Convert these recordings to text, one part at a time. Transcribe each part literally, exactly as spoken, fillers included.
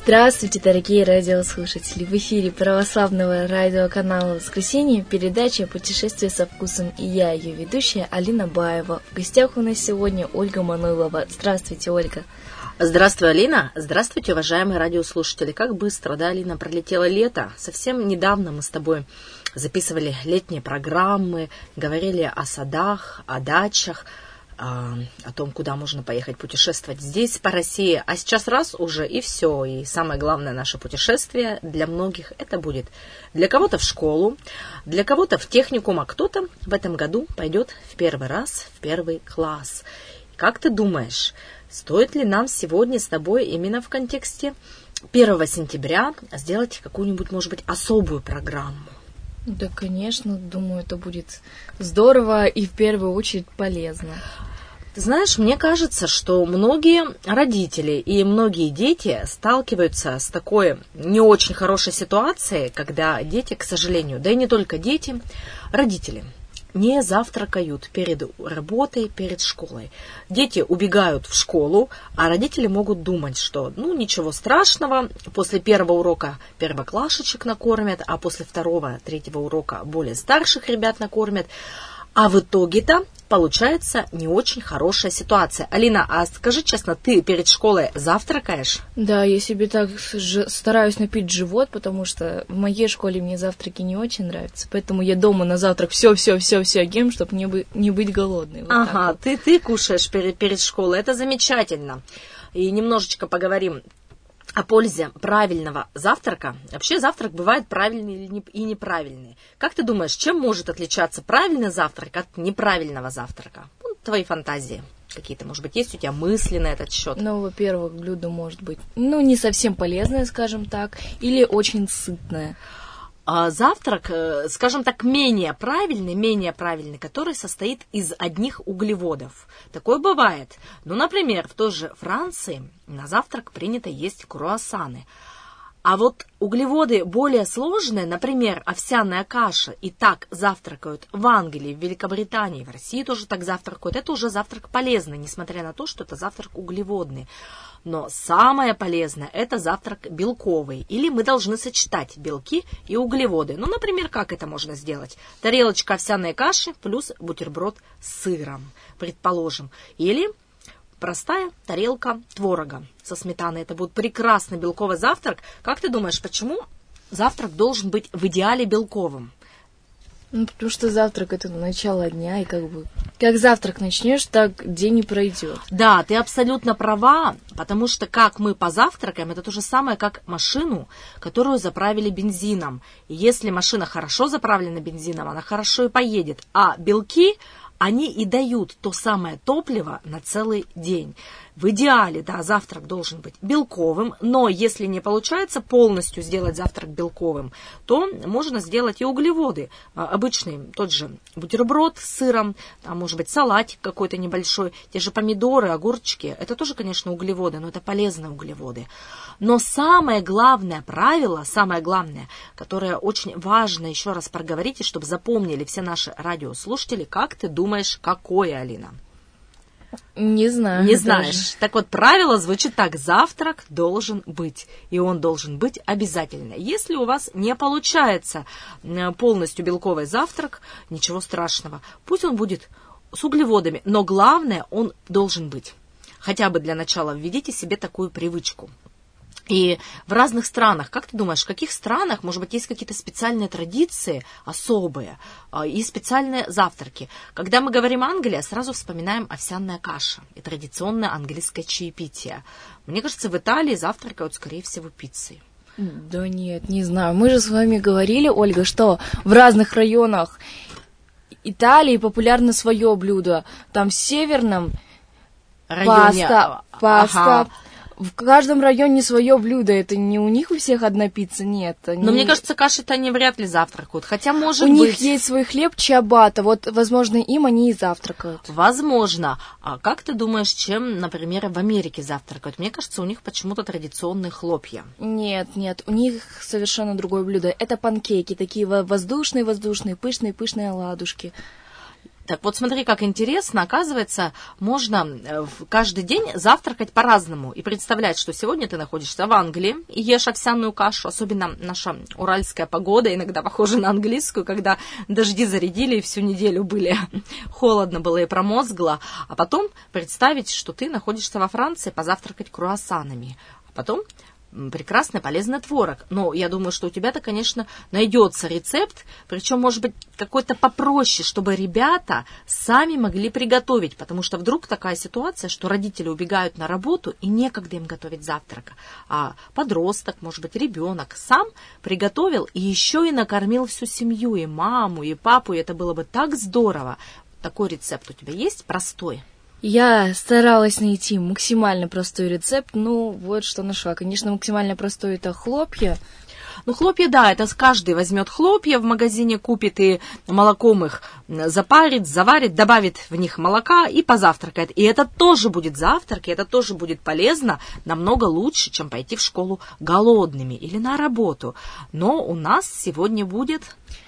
Здравствуйте, дорогие радиослушатели! В эфире православного радиоканала «Воскресенье» передача «Путешествие со вкусом» и я, ее ведущая Алина Баева. В гостях у нас сегодня Ольга Мануйлова. Здравствуйте, Ольга! Здравствуй, Алина! Здравствуйте, уважаемые радиослушатели! Как быстро, да, Алина, пролетело лето. Совсем недавно мы с тобой записывали летние программы, говорили о садах, о дачах, о том, куда можно поехать путешествовать здесь, по России. А сейчас раз уже и все. И самое главное наше путешествие для многих это будет для кого-то в школу, для кого-то в техникум, а кто-то в этом году пойдет в первый раз в первый класс. Как ты думаешь, стоит ли нам сегодня с тобой именно в контексте первого сентября сделать какую-нибудь, может быть, особую программу? Да, конечно, думаю, это будет здорово и в первую очередь полезно. Ты знаешь, мне кажется, что многие родители и многие дети сталкиваются с такой не очень хорошей ситуацией, когда дети, к сожалению, да и не только дети, родители не завтракают перед работой, перед школой. Дети убегают в школу, а родители могут думать, что ну ничего страшного, после первого урока первоклашечек накормят, а после второго, третьего урока более старших ребят накормят. А в итоге-то получается не очень хорошая ситуация. Алина, а скажи честно, ты перед школой завтракаешь? Да, я себе так ж- стараюсь напить живот, потому что в моей школе мне завтраки не очень нравятся, поэтому я дома на завтрак все-все-все-все ем, чтобы не, бы- не быть голодной. Вот ага, вот. ты, ты кушаешь перед, перед школой, это замечательно. И немножечко поговорим о пользе правильного завтрака. Вообще завтрак бывает правильный и неправильный. Как ты думаешь, чем может отличаться правильный завтрак от неправильного завтрака? Ну, твои фантазии какие-то, может быть, есть у тебя мысли на этот счет? Ну, во-первых, блюдо может быть, ну, не совсем полезное, скажем так, или очень сытное. Завтрак, скажем так, менее правильный, менее правильный, который состоит из одних углеводов. Такое бывает. Ну, например, в той же Франции на завтрак принято есть круассаны. А вот углеводы более сложные, например, овсяная каша, и так завтракают в Англии, в Великобритании, в России тоже так завтракают. Это уже завтрак полезный, несмотря на то, что это завтрак углеводный. Но самое полезное – это завтрак белковый. Или мы должны сочетать белки и углеводы. Ну, например, как это можно сделать? Тарелочка овсяной каши плюс бутерброд с сыром, предположим. Или простая тарелка творога со сметаной. Это будет прекрасный белковый завтрак. Как ты думаешь, почему завтрак должен быть в идеале белковым? Ну, потому что завтрак – это начало дня, и как бы как завтрак начнешь, так день не пройдет. Да, ты абсолютно права, потому что как мы позавтракаем, это то же самое, как машину, которую заправили бензином. И если машина хорошо заправлена бензином, она хорошо и поедет. А белки, они и дают то самое топливо на целый день. В идеале, да, завтрак должен быть белковым, но если не получается полностью сделать завтрак белковым, то можно сделать и углеводы. Обычный тот же бутерброд с сыром, там, может быть, салатик какой-то небольшой, те же помидоры, огурчики. Это тоже, конечно, углеводы, но это полезные углеводы. Но самое главное правило, самое главное, которое очень важно еще раз проговорить, и чтобы запомнили все наши радиослушатели, как ты думаешь, какое, Алина? Не знаю. Не даже. знаешь. Так вот, правило звучит так. Завтрак должен быть. И он должен быть обязательно. Если у вас не получается полностью белковый завтрак, ничего страшного. Пусть он будет с углеводами. Но главное, он должен быть. Хотя бы для начала введите себе такую привычку. И в разных странах, как ты думаешь, в каких странах, может быть, есть какие-то специальные традиции особые и специальные завтраки? Когда мы говорим Англия, сразу вспоминаем овсяная каша и традиционное английское чаепитие. Мне кажется, в Италии завтракают, скорее всего, пиццей. Да нет, не знаю. Мы же с вами говорили, Ольга, что в разных районах Италии популярно свое блюдо. Там в северном районе... паста, паста. Ага. В каждом районе свое блюдо. Это не у них у всех одна пицца, нет. Они... Но мне кажется, каши-то они вряд ли завтракают. Хотя, может у быть... У них есть свой хлеб чиабатта. Вот, возможно, им они и завтракают. Возможно. А как ты думаешь, чем, например, в Америке завтракают? Мне кажется, у них почему-то традиционные хлопья. Нет, нет. У них совершенно другое блюдо. Это панкейки. Такие воздушные-воздушные, пышные-пышные оладушки. Так вот, смотри, как интересно. Оказывается, можно каждый день завтракать по-разному и представлять, что сегодня ты находишься в Англии и ешь овсяную кашу. Особенно наша уральская погода иногда похожа на английскую, когда дожди зарядили и всю неделю были холодно было и промозгло. А потом представить, что ты находишься во Франции, позавтракать круассанами. А потом прекрасный полезный творог. Но я думаю, что у тебя-то, конечно, найдется рецепт, причем, может быть, какой-то попроще, чтобы ребята сами могли приготовить, потому что вдруг такая ситуация, что родители убегают на работу и некогда им готовить завтрак, а подросток, может быть, ребенок сам приготовил и еще и накормил всю семью, и маму, и папу, и это было бы так здорово. Такой рецепт у тебя есть, простой? Я старалась найти максимально простой рецепт, ну вот что нашла. Конечно, максимально простой это хлопья. Ну, хлопья, да, это каждый возьмет хлопья в магазине, купит и молоком их запарит, заварит, добавит в них молока и позавтракает. И это тоже будет завтрак, и это тоже будет полезно, намного лучше, чем пойти в школу голодными или на работу. Но у нас сегодня будет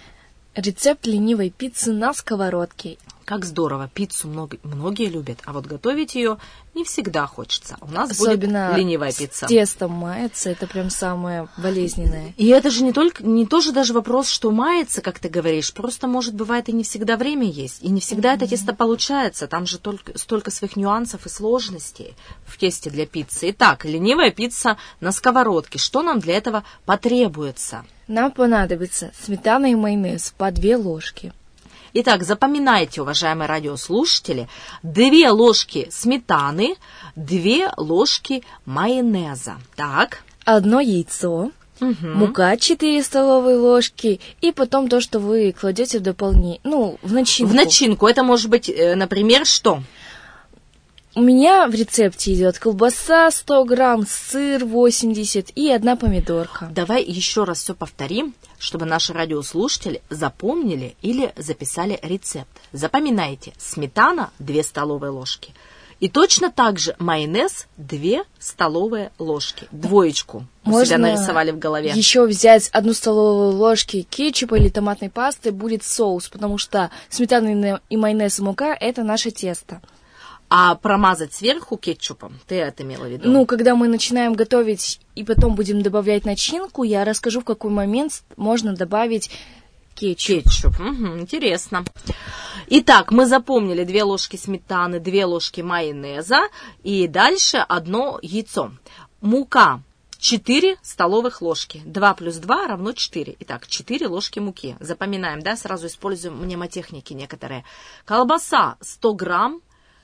рецепт ленивой пиццы на сковородке. Как здорово, пиццу много, многие любят, а вот готовить ее не всегда хочется. У нас особенно будет ленивая пицца. С тестом мается, это прям самое болезненное. И это же не только, не тоже даже вопрос, что мается, как ты говоришь, просто, может, бывает и не всегда время есть, и не всегда mm-hmm. это тесто получается, там же только, столько своих нюансов и сложностей в тесте для пиццы. Итак, ленивая пицца на сковородке. Что нам для этого потребуется? Нам понадобится сметана и майонез по две ложки. Итак, запоминайте, уважаемые радиослушатели, две ложки сметаны, две ложки майонеза. Так. Одно яйцо, угу. Мука четыре столовые ложки и потом то, что вы кладете в дополнение, ну, в начинку. В начинку. Это может быть, например, что? У меня в рецепте идет колбаса сто грамм, сыр восемьдесят и одна помидорка. Давай еще раз все повторим, чтобы наши радиослушатели запомнили или записали рецепт. Запоминайте: сметана две столовые ложки. И точно так же майонез две столовые ложки. Двоечку у себя нарисовали в голове. Еще взять одну столовую ложку кетчупа или томатной пасты, будет соус, потому что сметана и майонез и мука – это наше тесто. А промазать сверху кетчупом, ты это имела в виду? Ну, когда мы начинаем готовить и потом будем добавлять начинку, я расскажу, в какой момент можно добавить кетчуп. Кетчуп, угу, интересно. Итак, мы запомнили две ложки сметаны, две ложки майонеза и дальше одно яйцо. Мука четыре столовых ложки. два плюс два равно четыре. Итак, четыре ложки муки. Запоминаем, да, сразу используем мнемотехники некоторые. Колбаса сто грамм.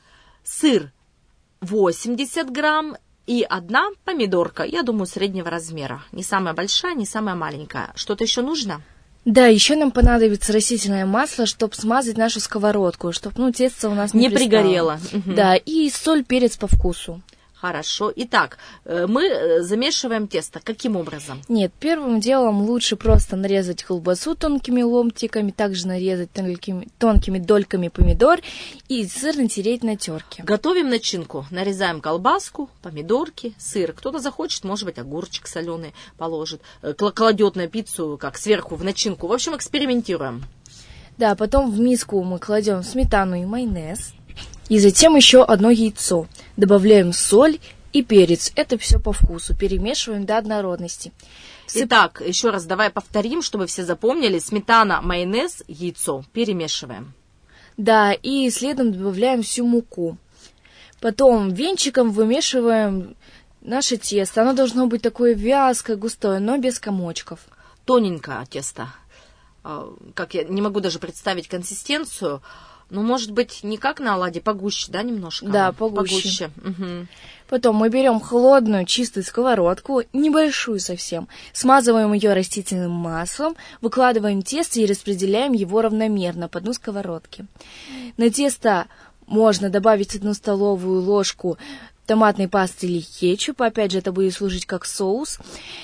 Сыр восемьдесят грамм и одна помидорка, я думаю, среднего размера. Не самая большая, не самая маленькая. Что-то еще нужно? Да, еще нам понадобится растительное масло, чтобы смазать нашу сковородку, чтобы, ну, тесто у нас не, не пригорело. Угу. Да, и соль, перец по вкусу. Хорошо. Итак, мы замешиваем тесто. Каким образом? Нет, первым делом лучше просто нарезать колбасу тонкими ломтиками, также нарезать тонкими, тонкими дольками помидор и сыр натереть на терке. Готовим начинку. Нарезаем колбаску, помидорки, сыр. Кто-то захочет, может быть, огурчик соленый положит, кладет на пиццу, как сверху в начинку. В общем, экспериментируем. Да, потом в миску мы кладем сметану и майонез. И затем еще одно яйцо. Добавляем соль и перец. Это все по вкусу. Перемешиваем до однородности. Итак, еще раз давай повторим, чтобы все запомнили. Сметана, майонез, яйцо. Перемешиваем. Да, и следом добавляем всю муку. Потом венчиком вымешиваем наше тесто. Оно должно быть такое вязкое, густое, но без комочков. Тоненькое тесто. Как я не могу даже представить консистенцию. Ну, может быть, не как на оладьи, погуще, да, немножко? Да, погуще. погуще. Угу. Потом мы берем холодную, чистую сковородку, небольшую совсем, смазываем ее растительным маслом, выкладываем тесто и распределяем его равномерно по дну сковородки. На тесто можно добавить одну столовую ложку томатной пасты или кетчупа, опять же, это будет служить как соус.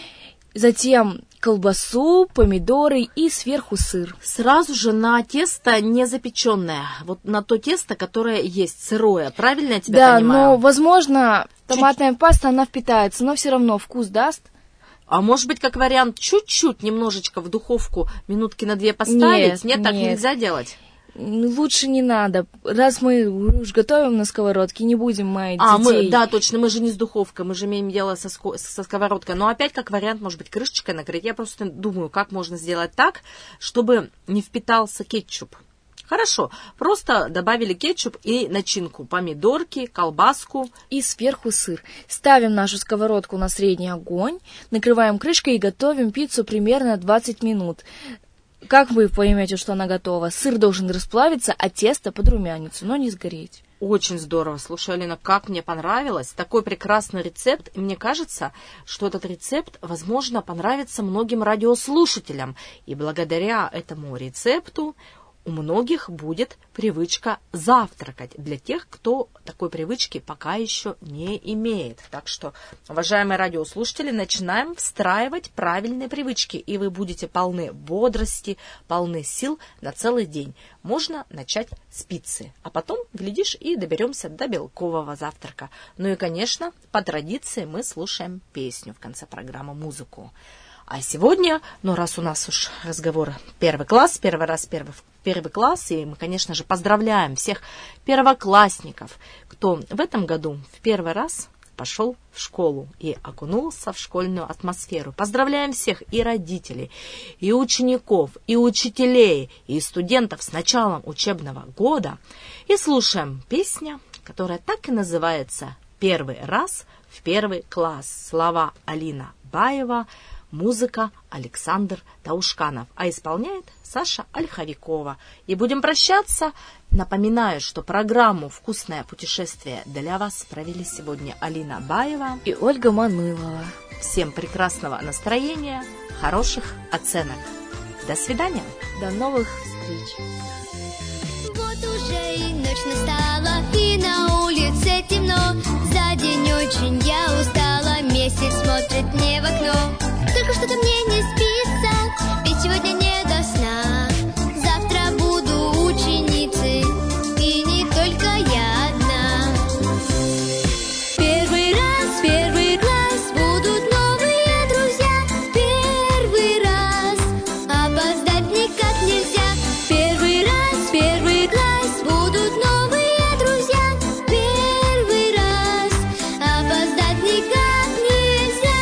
Затем колбасу, помидоры и сверху сыр. Сразу же на тесто не запеченное, вот на то тесто, которое есть сырое. Правильно я тебя да, понимаю? Да, но, возможно, томатная чуть... паста, она впитается, но все равно вкус даст. А может быть, как вариант, чуть-чуть, немножечко в духовку минутки на две поставить? Нет, нет, так нет. нельзя делать? Лучше не надо. Раз мы уж готовим на сковородке, не будем маять а, детей. Мы, да, точно, мы же не с духовкой, мы же имеем дело со, ско- со сковородкой. Но опять как вариант, может быть, крышечкой накрыть. Я просто думаю, как можно сделать так, чтобы не впитался кетчуп. Хорошо, просто добавили кетчуп и начинку, помидорки, колбаску. И сверху сыр. Ставим нашу сковородку на средний огонь, накрываем крышкой и готовим пиццу примерно двадцать минут. Как вы поймете, что она готова? Сыр должен расплавиться, а тесто подрумяниться, но не сгореть. Очень здорово. Слушай, Алина, как мне понравилось. Такой прекрасный рецепт. И мне кажется, что этот рецепт, возможно, понравится многим радиослушателям. И благодаря этому рецепту у многих будет привычка завтракать, для тех, кто такой привычки пока еще не имеет. Так что, уважаемые радиослушатели, начинаем встраивать правильные привычки, и вы будете полны бодрости, полны сил на целый день. Можно начать с пиццы, а потом, глядишь, и доберемся до белкового завтрака. Ну и, конечно, по традиции мы слушаем песню в конце программы, музыку. А сегодня, ну раз у нас уж разговор первый класс, первый раз первый, первый класс, и мы, конечно же, поздравляем всех первоклассников, кто в этом году в первый раз пошел в школу и окунулся в школьную атмосферу. Поздравляем всех и родителей, и учеников, и учителей, и студентов с началом учебного года. И слушаем песню, которая так и называется «Первый раз в первый класс». Слова Алина Баева, музыка Александр Таушканов, а исполняет Саша Ольховикова. И будем прощаться. Напоминаю, что программу «Вкусное путешествие» для вас провели сегодня Алина Баева и Ольга Манылова. Всем прекрасного настроения, хороших оценок. До свидания. До новых встреч. Вот уже и ночь настала, и на улице темно. За день очень я устала, месяц смотрит мне в окно. Только что-то мне не спится, ведь сегодня не до сна. Завтра буду ученицей, и не только я одна. Первый раз, первый класс, будут новые друзья. Первый раз, опоздать никак нельзя. Первый раз, первый класс, будут новые друзья. Первый раз, опоздать никак нельзя.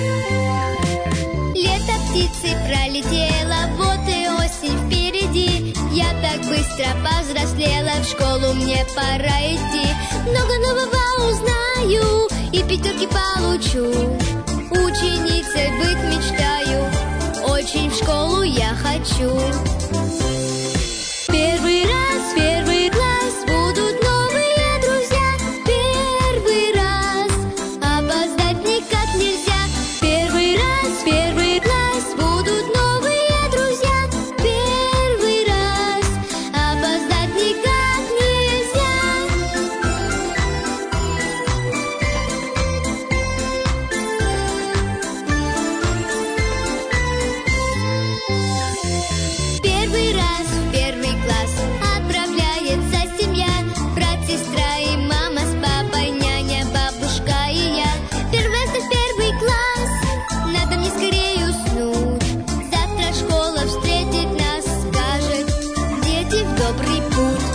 Лето птицей пролетело, вот и осень впереди. Я так быстро повзрослела, в школу мне пора идти. Много нового узнаю и пятерки получу. Ученицей быть мечтаю, очень в школу я хочу. Первый раз, первый класс, будут новые друзья. Первый раз, опоздать никак нельзя. Первый раз, первый класс, будут новые друзья. Первый раз, опоздать никак нельзя. Первый раз в первый класс отправляется семья. Брат, сестра и мама с папой, няня, бабушка и я. Первый раз в первый класс, надо мне скорее уснуть. Завтра школа встретит нас, скажет: дети, в добрый путь.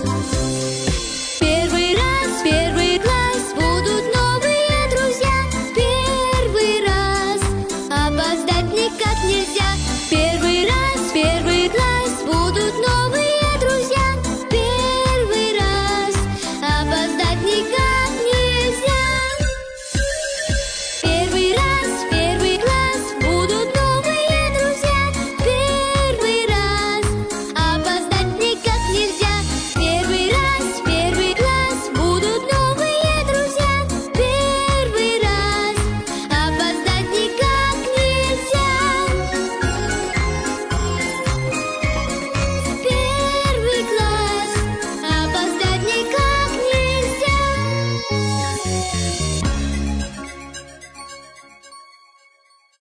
Первый раз, первый класс, будут новые друзья. Первый раз, опоздать никак нельзя. Первый раз, первый класс, будут новые друзья. Первый раз, опоздать никак